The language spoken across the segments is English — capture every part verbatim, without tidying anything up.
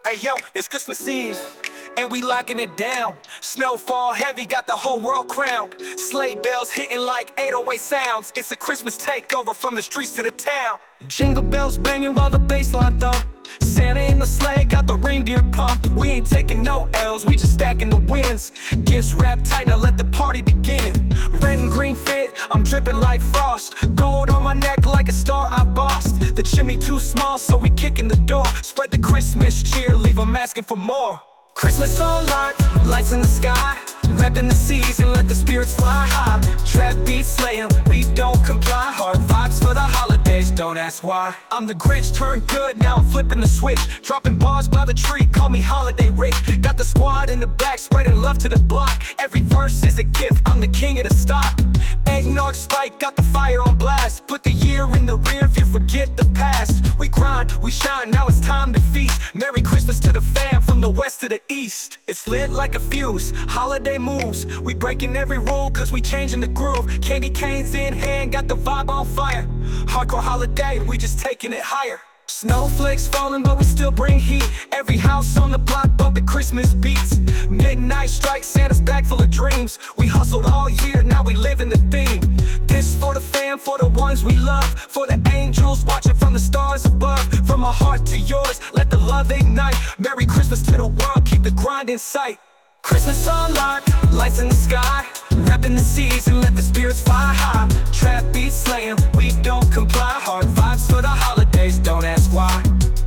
Hey yo, it's Christmas Eve, and we locking it down. Snowfall heavy, got the whole world crowned. Sleigh bells hitting like eight oh eight sounds. It's a Christmas takeover from the streets to the town. Jingle bells banging while the bass line thump. Santa in the sleigh, got the reindeer pumped. We ain't taking no L's, we just stacking the wins. Gifts wrapped tight, now let the party begin. Red and green fit, I'm dripping like frost. Gold on my neck like a star I bossed. The chimney too small, so we kicking the door. Spread the Christmas cheer, leave them asking for more. Christmas on lock, lights in the sky. Reppin' the season, let the spirits fly high. Trap beats slaying, we don't comply. Hard vibes for the holidays, don't ask why. I'm the Grinch turned good, now I'm flipping the switch. Dropping bars by the tree, call me Holiday Rick. Got the squad in the back, spreading love to the block. Every verse is a gift, I'm the king of the stop. Eggnog spike, got the fire on blast. Put the year in the rear if you forget the past. We grind, we shine, now it's time to feast. Merry Christmas to the fam from the west to the east. It's lit like a fuse, holiday moves. We breaking every rule cause we changing the groove. Candy canes in hand, got the vibe on fire. Hardcore holiday, we just taking it higher. Snowflakes falling but we still bring heat. Every house on the block bumping Christmas beats. Midnight strike, Santa's back full of dreams. We hustled all year, now we live in the theme. This for the fam, for the ones we love. For the angels watching from the stars above. From our heart to yours, let the love ignite. Merry Christmas to the world, keep the grind in sight. Christmas on lock, lights in the sky. Wrapping the season, let the spirits fly high. Trap beats slaying, we don't comply. Hard vibes for the holidays, don't ask why.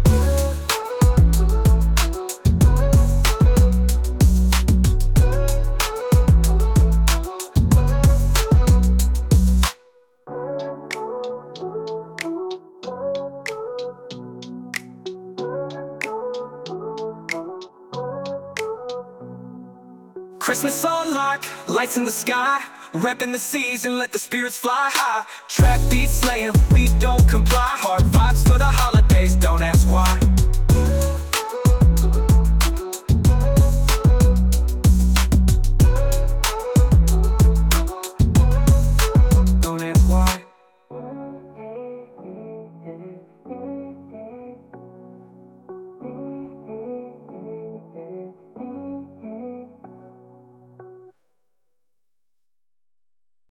Christmas on lock, lights in the sky. Reppin' the season, let the spirits fly high. Track beats slaying, we don't comply. Hard vibes for the holidays, don't ask why.